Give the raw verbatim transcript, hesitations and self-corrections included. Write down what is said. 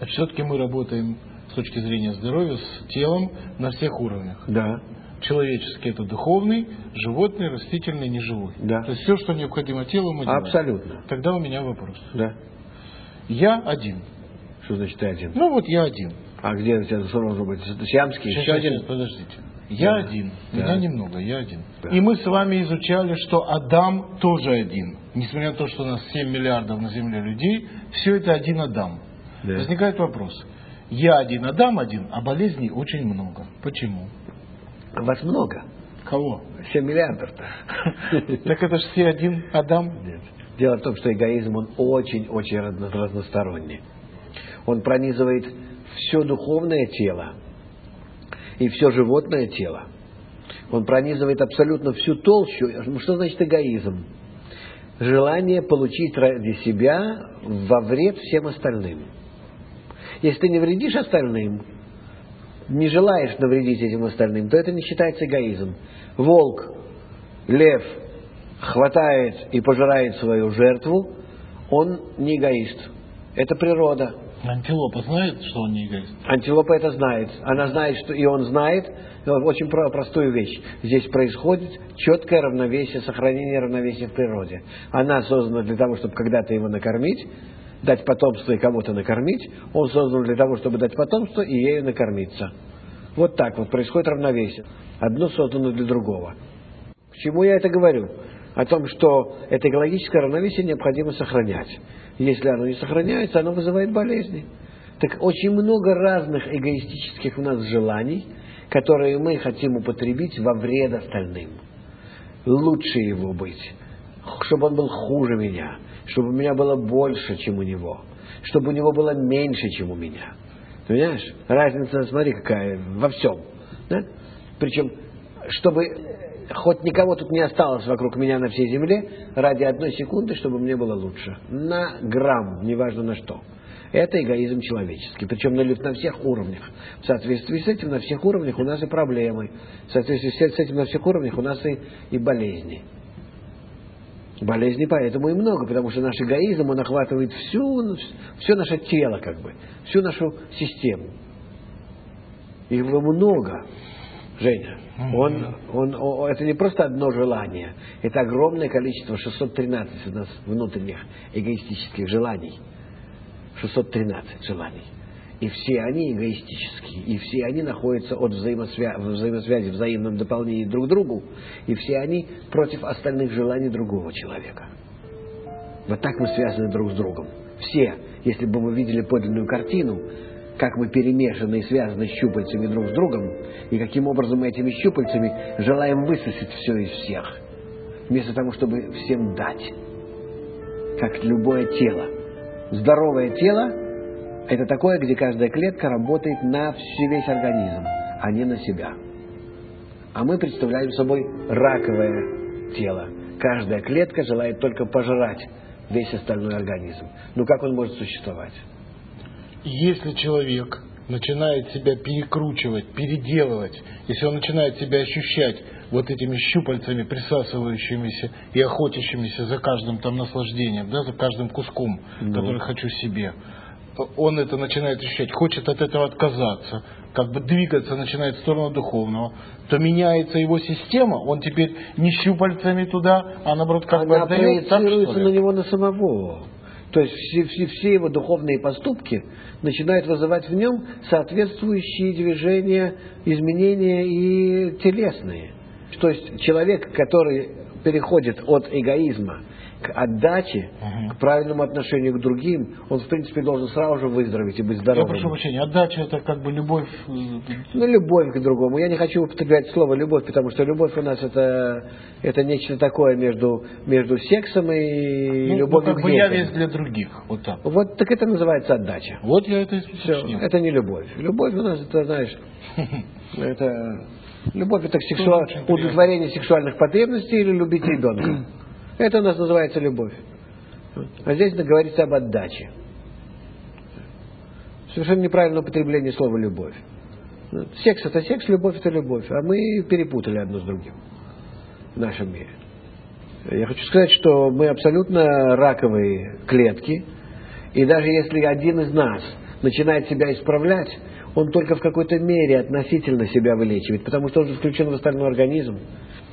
А все-таки мы работаем с точки зрения здоровья с телом на всех уровнях. Да. Человеческий — это духовный, животный, растительный, неживой. Да. То есть все, что необходимо телу, мы делаем. Абсолютно. Тогда у меня вопрос. Да. Я один. Что значит ты один? Ну вот я один. А где у тебя должен быть? Сиамский? Сейчас, Еще один? сейчас, подождите. Я Да. один. Да. Меня немного, я один. Да. И мы с вами изучали, что Адам тоже один. Несмотря на то, что у нас семь миллиардов на Земле людей, все это один Адам. Да. Возникает вопрос. Я один, Адам один, а болезней очень много. Почему? Вас много. Кого? семь миллиардов-то. Так это же все один Адам. Нет. Дело в том, что эгоизм, он очень-очень разносторонний. Он пронизывает все духовное тело и все животное тело. Он пронизывает абсолютно всю толщу. Что значит эгоизм? Желание получить ради себя во вред всем остальным. Если ты не вредишь остальным, не желаешь навредить этим остальным, то это не считается эгоизм. Волк, лев хватает и пожирает свою жертву, он не эгоист. Это природа. Антилопа знает, что он не эгоист? Антилопа это знает. Она знает, что и он знает очень простую вещь. Здесь происходит четкое равновесие, сохранение равновесия в природе. Она создана для того, чтобы когда-то его накормить, дать потомство и кого-то накормить. Он создан для того, чтобы дать потомство и ею накормиться. Вот так вот происходит равновесие. Одно создано для другого. К чему я это говорю? О том, что это экологическое равновесие необходимо сохранять. Если оно не сохраняется, оно вызывает болезни. Так очень много разных эгоистических у нас желаний, которые мы хотим употребить во вред остальным. Лучше его быть, чтобы он был хуже меня, чтобы у меня было больше, чем у него, чтобы у него было меньше, чем у меня. Понимаешь? Разница, смотри, какая во всем. Да? Причем, чтобы хоть никого тут не осталось вокруг меня на всей земле, ради одной секунды, чтобы мне было лучше. На грамм, неважно на что. Это эгоизм человеческий. Причем на, на всех уровнях. В соответствии с этим на всех уровнях у нас и проблемы. В соответствии с этим на всех уровнях у нас и, и болезни. Болезней поэтому и много, потому что наш эгоизм, он охватывает всю, все наше тело, как бы, всю нашу систему. Его много, Женя. Он, он, он, это не просто одно желание, это огромное количество, шестьсот тринадцать у нас внутренних эгоистических желаний. шестьсот тринадцать желаний. И все они эгоистические, и все они находятся от взаимосвя... взаимосвязи, взаимном дополнении друг к другу, и все они против остальных желаний другого человека. Вот так мы связаны друг с другом. Все, если бы мы видели подлинную картину, как мы перемешаны и связаны щупальцами друг с другом, и каким образом мы этими щупальцами желаем высосать все из всех, вместо того, чтобы всем дать, как любое тело. Здоровое тело – это такое, где каждая клетка работает на весь организм, а не на себя. А мы представляем собой раковое тело. Каждая клетка желает только пожрать весь остальной организм. Ну как он может существовать? Если человек начинает себя перекручивать, переделывать, если он начинает себя ощущать вот этими щупальцами, присасывающимися и охотящимися за каждым там наслаждением, да, за каждым куском, ну. который хочу себе, он это начинает ощущать, хочет от этого отказаться, как бы двигаться начинает в сторону духовного, то меняется его система, он теперь не щупальцами туда, а наоборот как бы отдает. Она проецируется на него, на самого. То есть все, все, все его духовные поступки начинают вызывать в нем соответствующие движения, изменения и телесные. То есть человек, который переходит от эгоизма к отдаче, угу. к правильному отношению к другим, он, в принципе, должен сразу же выздороветь и быть здоровым. Я прошу прощения, отдача — это как бы любовь... Ну, любовь к другому. Я не хочу употреблять слово «любовь», потому что любовь у нас это, это нечто такое между, между сексом и ну, любовью ну, как к бы детям. я весь для других. Вот так. Вот так это называется отдача. Вот я это Все, это не любовь. Любовь у нас, это, знаешь, это... Любовь — это сексуаль... удовлетворение сексуальных потребностей или любить ребенка. Это у нас называется любовь. А здесь говорится об отдаче. Совершенно неправильное употребление слова «любовь». Секс — это секс, любовь — это любовь. А мы перепутали одно с другим в нашем мире. Я хочу сказать, что мы абсолютно раковые клетки. И даже если один из нас начинает себя исправлять, он только в какой-то мере относительно себя вылечивает, потому что он же включен в остальной организм.